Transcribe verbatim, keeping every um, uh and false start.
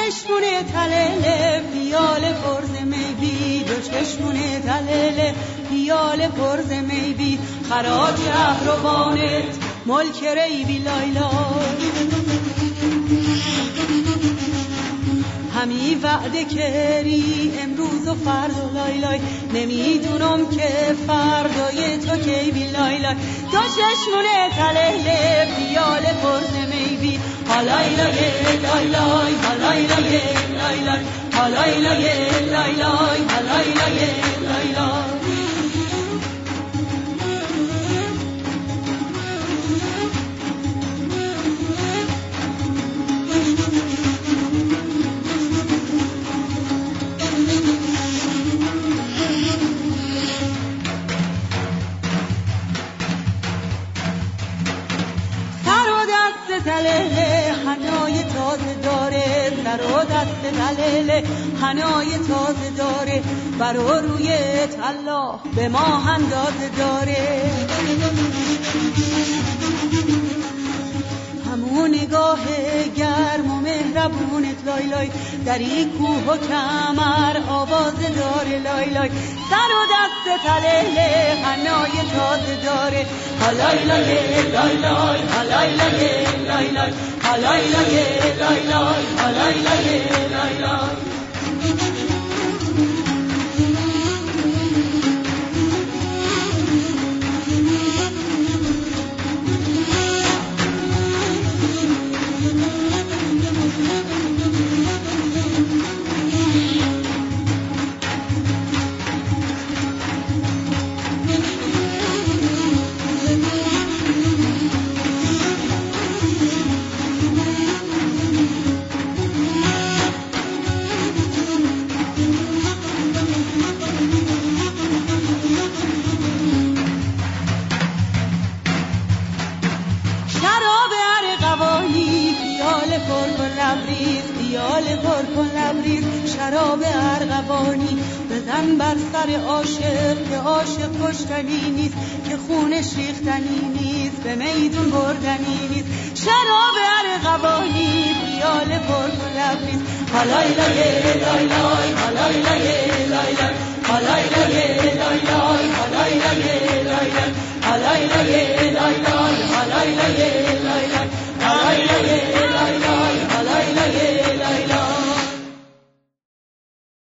چشمونه تلله پیاله پرز می بی، دو چشمونه تلله پیاله پرز می بی، خراج اهربانت ملک ریبی لایلا. همی وعده کری امروز و فردا لای لای، نمیدونم که فردای تو کی بی لای لای. دو چشمونه تلله پیاله پرز می بی، حالای لای لای لای حالای لای لای لای حالای لای لای لای حالای لای لای لای. حنای تازه داره، سر و دست دلله حنای تازه داره، برا روی طلا به ما اندازه داره. همون نگاه گرم و مهربونت لای لای، در این کوه و کمر آوازه داره لای لای. سر و دست تلله حنای تازه داره، حالای لای لای لای حالای لای لای لای حالای لای لای لای حالای لای لای لای. شراب ارغوانی بزن بر سر عاشق که عاشق کشتنی نیست، که خونش ریختنی نیست، به میدون بردنی نیست. شراب ارغوانی خیال پر کن لبریز، حالای لای لای لای حالای لای لای لای حالای لای لای لای حالای لای لای لای حالای لای لای لای حالای لای